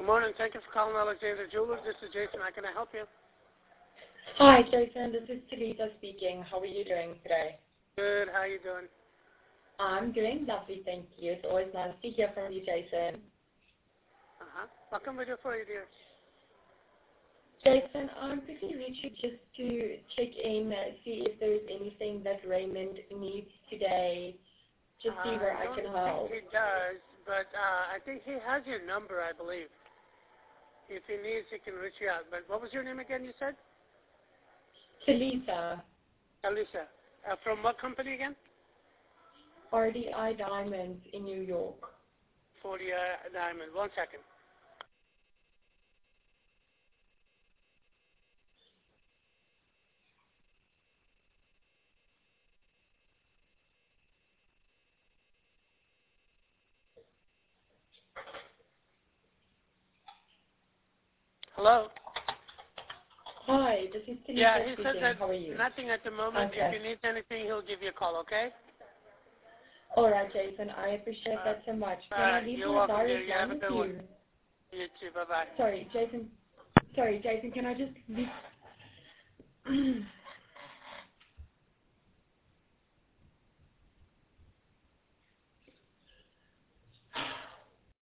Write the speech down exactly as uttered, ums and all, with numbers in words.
Good morning. Thank you for calling Alexander Jewelers. This is Jason. How can I help you? Hi, Jason. This is Talita speaking. How are you doing today? Good. How are you doing? I'm doing lovely, thank you. It's always nice to hear from you, Jason. Uh-huh. What can we do for you, dear? Jason, I'm quickly reaching just to check in, uh, see if there's anything that Raymond needs today, just see where I, I can don't help. think he does, but uh, I think he has your number, I believe. If he needs, he can reach you out. But what was your name again, you said? Talita. Alisa. Uh, from what company again? R D I Diamonds in New York. forty uh, Diamond. One second. Hello? Hi, this is Talita Yeah, he speaking. said that How are you? nothing at the moment. Okay. If he needs anything, he'll give you a call, okay? All right, Jason. I appreciate Uh, that so much. Can uh, I leave you're my welcome, dear. direct You have line a with good one. you? You too. Bye-bye. Sorry, Jason. Sorry, Jason. Can I just leave?